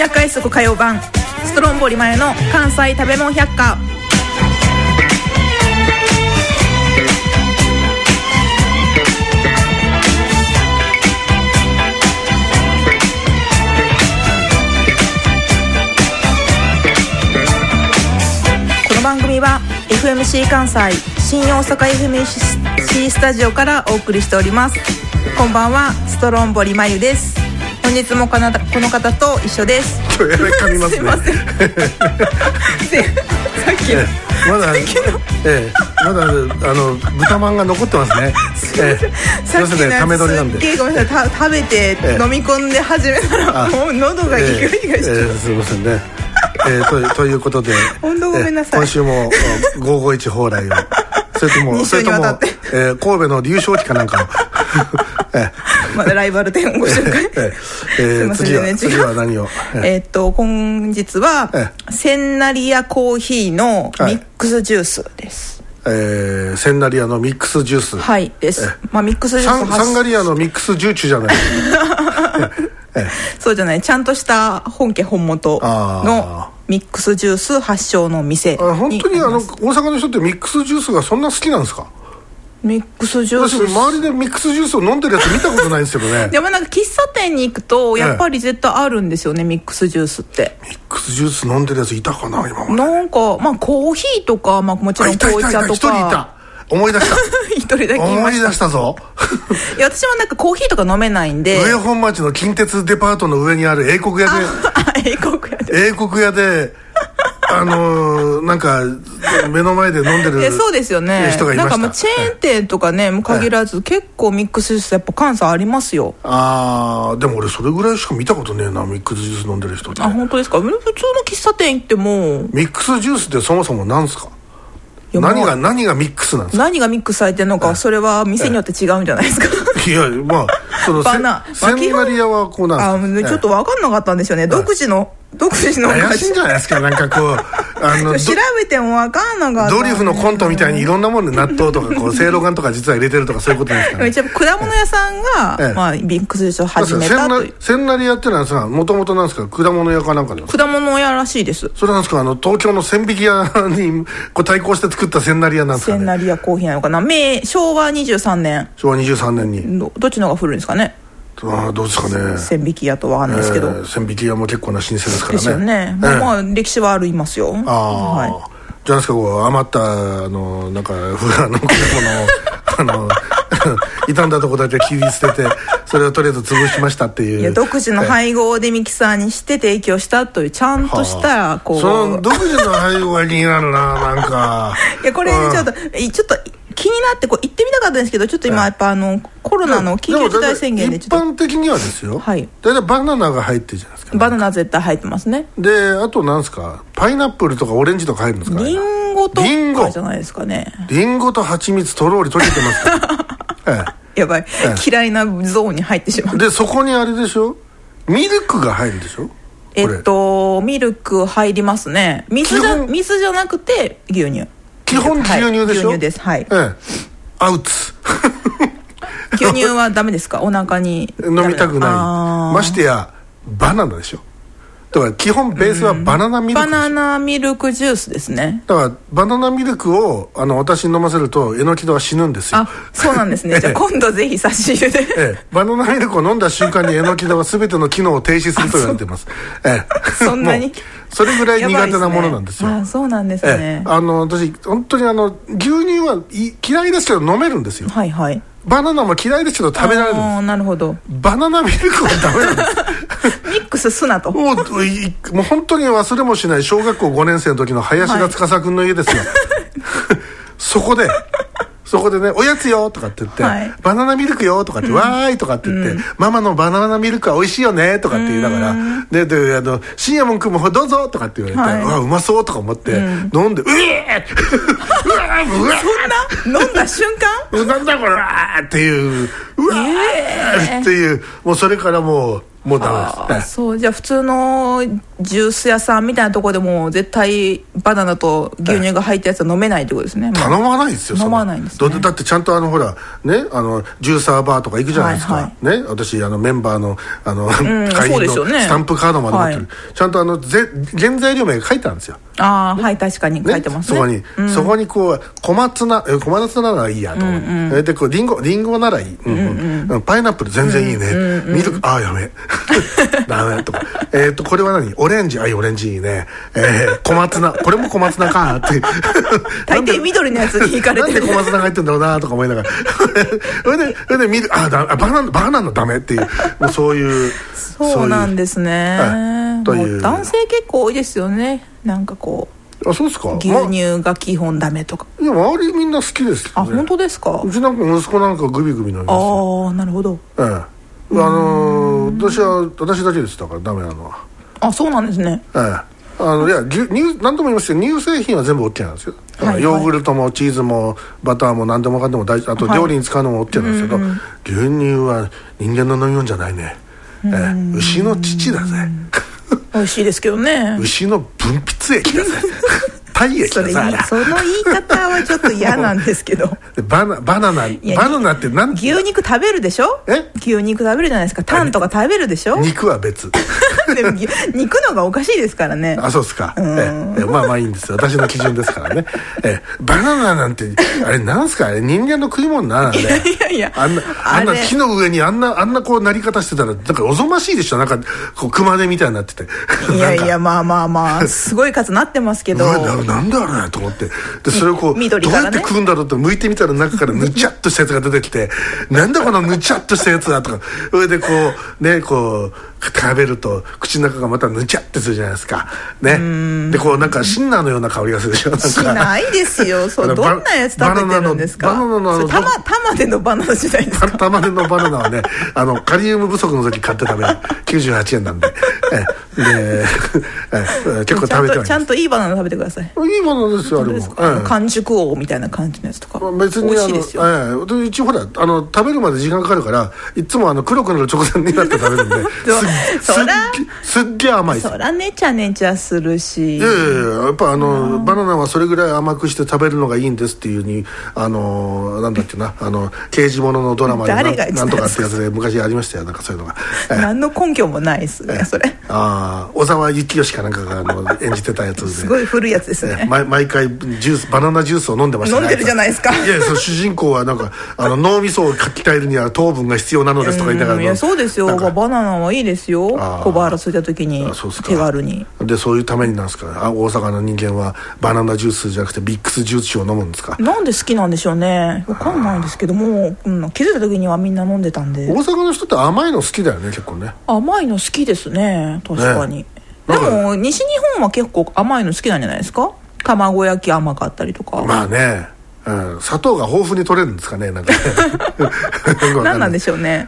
夜会食火曜版ストロンボリマヨの関西食べ物百科。この番組は FMC 関西新大阪 FMC スタジオからお送りしております。こんばんは、ストロンボリマユです。本日もこの方と一緒です。 噛みますね。すいません。さっきのまだ豚まんが残ってますね。 さっきのやつすっげえごめんなさい、食べて飲み込んで始めたらもう喉がギガギガして、 すいませんね。ということで本当ごめんなさい。 今週も551蓬莱をそれとも神戸の龍翔旗かなんかをまだライバル店をご紹介。 次は何を？ 本日はセンナリアコーヒーのミックスジュースです。 センナリアのミックスジュース。 はいです。まあミックスジュース。 サンガリアのミックスジューチュじゃない。 そうじゃない、ちゃんとした本家本元のミックスジュース発祥の店に。 本当に大阪の人ってミックスジュースがそんな好きなんですか？ ミックスジュース、 周りでミックスジュースを飲んでるやつ見たことないんですけどね。 でもなんか喫茶店に行くとやっぱり絶対あるんですよね、ミックスジュースって。 ミックスジュース飲んでるやついたかな今まで。 なんかまあコーヒーとか、まあ、もちろん紅茶とか。 一人いた。思い出した一人だけ思い出したぞ。 いや私はなんかコーヒーとか飲めないんで、 上本町の近鉄デパートの上にある英国屋で英国屋でなんか目の前で飲んでるそうですよね、 人がいました。 なんかもうチェーン店とかね、も限らず結構ミックスジュースやっぱ関西ありますよ。 でも俺それぐらいしか見たことねえな、ミックスジュース飲んでる人って。 本当ですか？普通の喫茶店行っても。 ミックスジュースってそもそも何すか？何がミックスなんですか？ 何がミックスされてるのか、それは店によって違うんじゃないですか。 いやまあそのセンナリアはこうなんですか？ ちょっと分かんなかったんですよね。独自の怪しいんじゃないですか。なんかこう調べても分かんなかった。 ドリフのコントみたいにいろんなもので納豆とかこうせいろがんとか実は入れてるとかそういうことですかね。 一応果物屋さんが、まあ、ミックスジュースを始めたという。 センナリアってのはさ、もともとなんですか？果物屋かなんかですか？ 果物屋らしいです。 それなんですか？東京の千匹屋にこう対抗して作ったセンナリアなんですかね。 センナリアコーヒーなのかな。昭和23年にどっちの方が古いんですかね。 どうですかね。 千匹屋とは分かんないですけど、 千匹屋も結構な老舗ですからね。 ですよね。まあ歴史はありますよ。 はい。じゃないですか、こう余ったなんか果物を傷んだとこだけ切り捨ててそれをとりあえず潰しましたっていう。 いや独自の配合でミキサーにして提供したというちゃんとしたこう、 その独自の配合が気になるな。なんかいやこれちょっと気になってこう行ってみたかったんですけど、ちょっと今やっぱコロナの緊急事態宣言で一般的にはですよ、大体バナナが入ってるじゃないですか。 バナナ絶対入ってますね。 であとなんですか、パイナップルとかオレンジとか入るんですか？ リンゴとかじゃないですかね。 リンゴと蜂蜜とろり溶けてますから。 やばい、嫌いなゾーンに入ってしまう。 でそこにあれでしょ、ミルクが入るでしょ。 ミルク入りますね。水じゃなくて牛乳。 基本牛乳でしょ。 牛乳です。はい。 アウツ。 牛乳はダメですか？お腹に飲みたくない。ましてやバナナでしょ。だから基本ベースはバナナミルク。 バナナミルクジュースですね。 だからバナナミルクを私に飲ませるとえのきだは死ぬんですよ。 そうなんですね。じゃあ今度ぜひ差し入れで。 バナナミルクを飲んだ瞬間にえのきだは全ての機能を停止すると言われてます。 そんなにそれぐらい苦手なものなんですよ。 そうなんですね。 私本当に牛乳は嫌いですけど飲めるんですよ。 はいはい。 バナナも嫌いですけど食べられるんです。 なるほど。 バナナミルクはダメなんです。 ミックスすなと。 もう本当に忘れもしない小学校5年生の時の林田司君の家ですよ。そこでね、おやつよとかって言って、バナナミルクよとかって、わーいとかって言って、ママのバナナミルクは美味しいよねとかって言いながら、で深夜もんくんもどうぞとかって言われて、うわうまそうとか思って飲んで、そんな飲んだ瞬間なんだこれっていう、うわーっていう、もうそれからもうもうダメです。 そう、じゃあ普通のジュース屋さんみたいなところでも絶対バナナと牛乳が入ったやつは飲めないってことですね。 頼まないですよ。 飲まないんですね。 だってちゃんとほらね、ジューサーバーとか行くじゃないですか、ね、私メンバーの会員のスタンプカードまで持ってる、ちゃんと原材料名が書いてあるんですよ。 はい、確かに書いてますね。 そこにこう小松菜ならいいやと、でこうリンゴならいい、パイナップル全然いいね、ミルクやめダメとか、これは何、オレンジ、オレンジいいね、小松菜、これも小松菜かって大抵緑のやつに引かれてる、 なんで小松菜が入ってんだろうなとか思いながらそれで見る、バナナダメっていう、もうそういうそうなんですね、 という男性結構多いですよね。なんかこう、 そうですか、 牛乳が基本ダメとか。 いや、周りみんな好きですけどね。 本当ですか。 うちなんか息子なんかグビグビ飲みますよ。 なるほど。 私だけです、だからダメなのは。 そうなんですね。 いや、何度も言いますけど、乳製品は全部 OK なんですよ。ヨーグルトもチーズもバターも何でもかんでも大事、あと料理に使うのも OK なんですけど、牛乳は人間の飲み物じゃないね。牛の乳だぜ。 美味しいですけどね。 牛の分泌液だぜ。体液だぜ。 その言い方はちょっと嫌なんですけど。 バナナって何？ 牛肉食べるでしょ？牛肉食べるじゃないですか。タンとか食べるでしょ？肉は別。 でも肉のがおかしいですからね。 そうですか。まあいいんですよ。私の基準ですからね。バナナなんてあれなんすか、人間の食い物な。 いやあんな木の上にあんなこうなり方してたらなんかおぞましいでしょ。なんかこう熊手みたいになってて。 いやまあすごい数なってますけど。 なんだろうねと思って、でそれをこう、どうやって食うんだろうと剥いてみたら中からぬちゃっとしたやつが出てきてなんだこのぬちゃっとしたやつだとか、それでこうね、こう食べると口の中がまたぬちゃってするじゃないですかね。でこうなんかシンナーのような香りがするでしょ。なんかしないですよ。どんなやつ食べてるんですか。 バナナの玉でのバナナ時代ですか。 玉でのバナナはね、カリウム不足の時買って食べる98円なんで結構食べてはいちゃんといいバナナ食べてください。 いいバナナですよ、あれも。 完熟王みたいな感じのやつとか別に美味しいですよ。 一応ほら食べるまで時間かかるから、いつも黒くなる直前になって食べるんですっげえ甘いです。 そらネチャネチャするし。 やっぱバナナはそれぐらい甘くして食べるのがいいんですっていうに、なんだっけな、刑事物のドラマでなんとかってやつで昔ありましたよ、なんかそういうのが。 何の根拠もないですね、それ。 小沢幸義かなんかが演じてたやつで、 すごい古いやつですね。 毎回バナナジュースを飲んでましたね。 飲んでるじゃないですか。 いや、主人公はなんか脳みそを鍛えるには糖分が必要なのですとか言いながら。 いや、そうですよ。バナナはいいですよ。小腹空いた時に手軽に。 でそういうためになんですか、大阪の人間はバナナジュースじゃなくてビックスジュース酒を飲むんですか。 なんで好きなんでしょうね。分かんないんですけども、気づいた時にはみんな飲んでたんで。 大阪の人って甘いの好きだよね、結構ね。 甘いの好きですね、確かに。でも西日本は結構甘いの好きなんじゃないですか。卵焼き甘かったりとか。 まあね、砂糖が豊富に取れるんですかね、なんかね。 何なんでしょうね。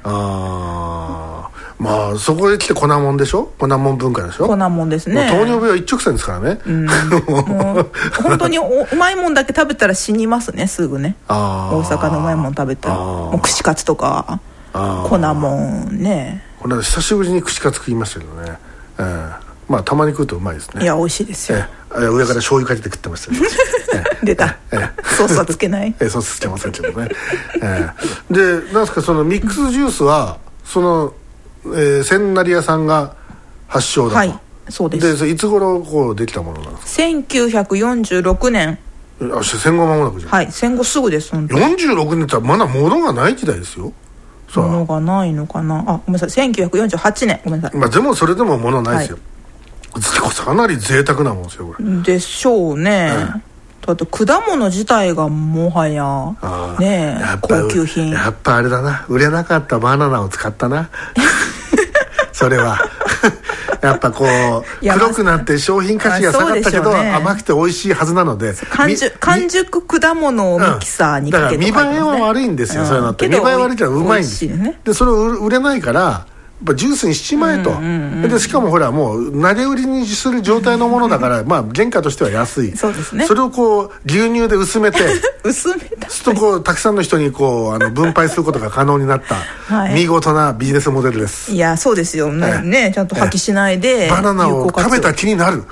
まあそこへ来て粉もんでしょ。粉もん文化でしょ。 粉もんですね。 糖尿病は一直線ですからね。 もう本当にうまいもんだけ食べたら死にますね、すぐね。大阪のうまいもん食べたらもう串カツとか粉もんね。 これ久しぶりに串カツ食いましたけどね。まあたまに食うとうまいですね。 いや、美味しいですよ。 上から醤油かけて食ってましたね。 出た。ソースはつけない。 ソースつけませんけどね。でなんですか、そのミックスジュースはその千成屋さんが発祥だと。 はい、そうです。 でいつ頃こうできたものなんですか。 1946年。 戦後間もなくじゃん。 はい、戦後すぐです。 46年ってまだ物がない時代ですよ。 物がないのかな。ごめんなさい、1948年。ごめんなさい。 でもそれでも物ないですよ。かなり贅沢なもんですよ、これ。 でしょうね。だって果物自体がもはやね、高級品。 やっぱあれだな、売れなかったバナナを使ったな。それはやっぱこう黒くなって商品価値が下がったけど、甘くて美味しいはずなので、 完熟果物をミキサーにかけて、 だから見栄えは悪いんですよ、そういうのって。見栄え悪いけどうまいんです。でそれを売れないからジュースにしちまえと、でしかもほらもう投げ売りにする状態のものだからまあ原価としては安い。 そうですね。 それをこう牛乳で薄めて薄めたするとこうたくさんの人にこう分配することが可能になった、はい、見事なビジネスモデルです。 いやそうですよね、ちゃんと破棄しないで、 バナナを食べた気になる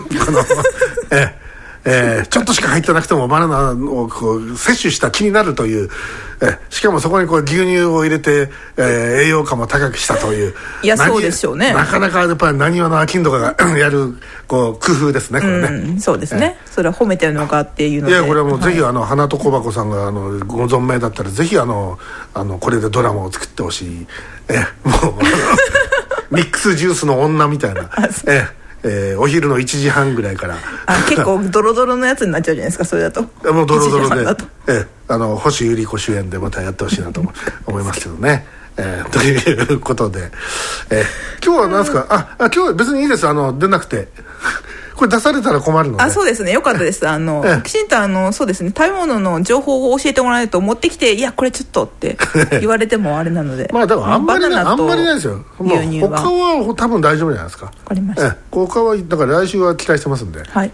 ちょっとしか入ってなくてもバナナをこう摂取した気になるという、しかもそこにこう牛乳を入れて、栄養価も高くしたという。 いやそうですよね。 なかなかやっぱり何話の商人がやるこう工夫ですねこれね。 そうですね、それは褒めてるのかっていうので、 いやこれはもうぜひ花と小箱さんがご存命だったらぜひこれでドラマを作ってほしい。もうミックスジュースの女みたいな。お昼の1時半ぐらいから結構ドロドロのやつになっちゃうじゃないですかそれだと。 もうドロドロで星百合子主演でまたやってほしいなと思いますけどね。ということで、今日は何ですか。今日は別にいいです出なくてこれ出されたら困るので。 そうですね、よかったですきちんとそうですね、食べ物の情報を教えてもらえると持ってきていやこれちょっとって言われてもあれなのでまあでもあんまりないですよ。 牛乳は他は多分大丈夫じゃないですか。 わかりました。 他はだから来週は期待してますんで。 はい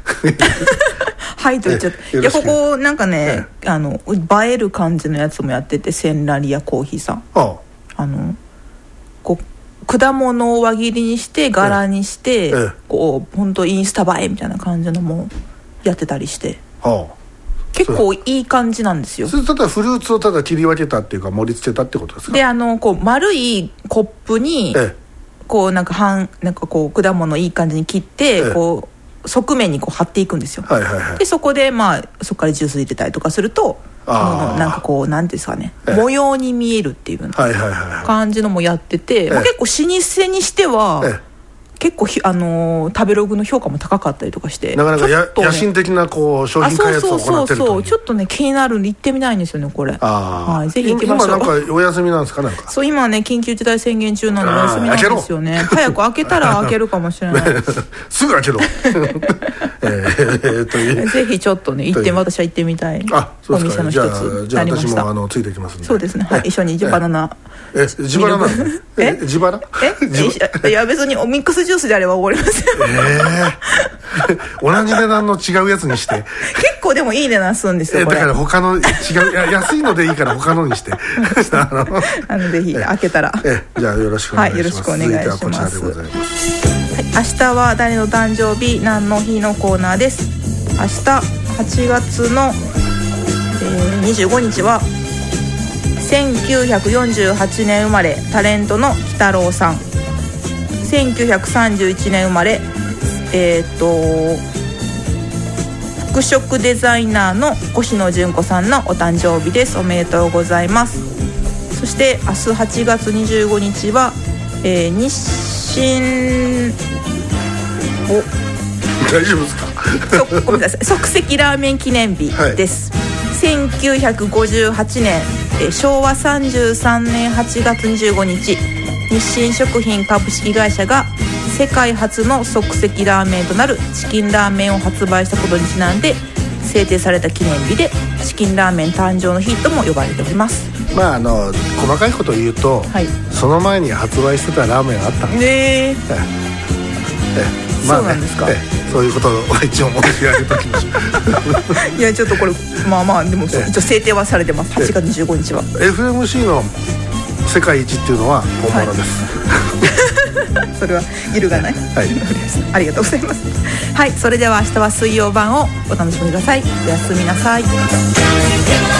はいと言っちゃって、いやここなんかね、映える感じのやつもやってて、センラリアコーヒーさん、こう果物を輪切りにして柄にして、こう本当インスタ映えみたいな感じのもやってたりして、結構いい感じなんですよ。 それただフルーツをただ切り分けたっていうか盛り付けたってことですか。 でこう丸いコップに、こうなんかこう果物いい感じに切って、こう側面にこう貼っていくんですよ。でそこでそこからジュース入れたりとかするとなんかこうなんていうんですかね、模様に見えるっていう感じのもやってて、結構老舗にしては結構食べログの評価も高かったりとかして、 なかなか野心的なこう商品開発を行ってるという。 そうちょっとね気になるんで行ってみたいんですよねこれ。ぜひ行きましょう。 今なんかお休みなんですか。なんかそう今ね緊急事態宣言中なのでお休みなんですよね。早く開けたら開けるかもしれないすぐ開けろぜひちょっとね私は行ってみたいお店の一つじゃあ私もついてきますんで。 そうですね、一緒にバナナ自腹なんで。自腹いや別にミックスジュースであれば終わりますよ同じ値段の違うやつにして。 結構でもいい値段するんですよこれ。 だから他の安いのでいいから他のにしてぜひ開けたらじゃあよろしくお願いします。 よろしくお願いします。 続いてはこちらでございます。 明日は誰の誕生日何の日のコーナーです。明日8月の、25日は1948年生まれタレントの鬼太郎さん、1931年生まれ服飾デザイナーの越野純子さんのお誕生日です。おめでとうございます。そして明日8月25日は、日清大丈夫ですかごめんなさい即席ラーメン記念日です、1958年、昭和33年8月25日日清食品株式会社が世界初の即席ラーメンとなるチキンラーメンを発売したことにちなんで制定された記念日で、チキンラーメン誕生の日とも呼ばれております。 細かいことを言うと、その前に発売してたラーメンがあったんです。 そうなんですか。 そういうことを一応申し上げておきましょういやちょっとこれでも一応制定はされてます。8月25日は FMC の世界一っていうのは本物です、 それは揺るがない、ありがとうございます。それでは明日は水曜版をお楽しみください。おやすみなさい。